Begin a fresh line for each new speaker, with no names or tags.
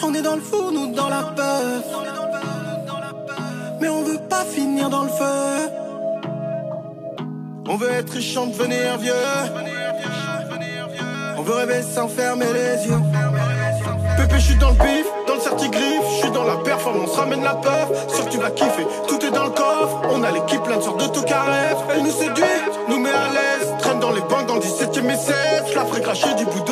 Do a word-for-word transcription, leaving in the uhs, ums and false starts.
On est dans le fou, nous dans la peur. Mais on veut pas finir dans le feu. On veut être riche sans devenir vieux. On veut rêver sans fermer les yeux. Pépé, je suis dans le bif, dans le certigriffe. Je suis dans la performance, ramène la peur. Sûr que tu vas kiffer, tout est dans le coffre. On a l'équipe plein de sortes de tout carré. Elle nous séduit, nous met à l'aise. Traîne dans les bancs dans le dix-septième et sept. Je la ferai cracher du bout de